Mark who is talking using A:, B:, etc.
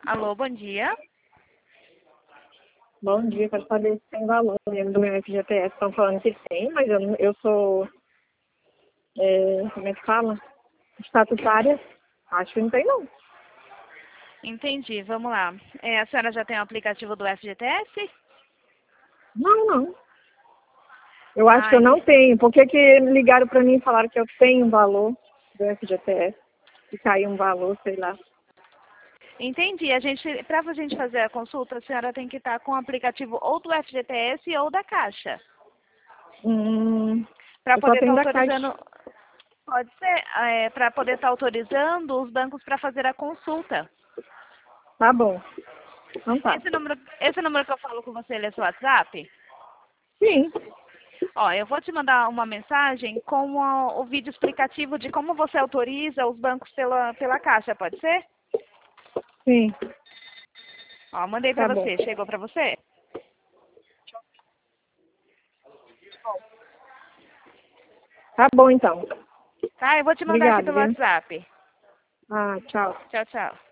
A: Alô, bom dia.
B: Bom dia, quero saber se tem valor mesmo do meu FGTS. Estão falando que tem, mas eu sou, como é que fala? Estatutária. Acho que não tem, não.
A: Entendi, vamos lá. A senhora já tem o aplicativo do FGTS?
B: Não, não. Eu acho que
A: Ah,
B: eu não tenho. Por que que ligaram para mim e falaram que eu tenho um valor do FGTS? Que caiu um valor, sei lá.
A: entendi. Para a gente fazer a consulta, a senhora tem que estar com o aplicativo ou do FGTS ou da Caixa. Para
B: Eu só
A: poder estar
B: tenho da Caixa.
A: autorizando, pode ser, para poder estar autorizando os bancos para fazer a consulta.
B: Tá bom. Então tá.
A: Esse número que eu falo com você, ele é seu WhatsApp?
B: Sim.
A: Ó, eu vou te mandar uma mensagem com o vídeo explicativo de como você autoriza os bancos pela Caixa, pode ser?
B: Sim.
A: Ó, mandei
B: Tá
A: para
B: bom.
A: você. Chegou para você?
B: Tá bom, então.
A: Tá, eu vou te mandar aqui
B: Obrigada,
A: pelo
B: viu?
A: WhatsApp.
B: Ah, tchau.
A: Tchau, tchau.